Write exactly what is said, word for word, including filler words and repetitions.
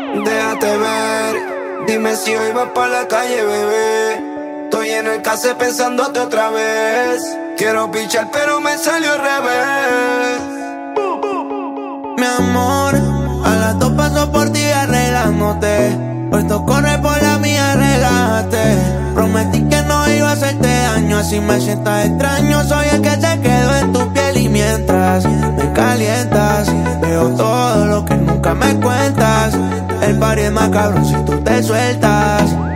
Déjate ver, dime si hoy vas pa' la calle, bebé. Estoy en el case pensándote otra vez. Quiero pichar pero me salió al revés. Mi amor, a las dos paso por ti arreglándote. Puesto corre por la mía, relájate. Prometí que no iba a hacerte daño, así me sientas extraño. Soy el que se quedó en tu piel y mientras me calientas, veo todo lo que nunca me cuentas. El party es más cabrón si tú te sueltas.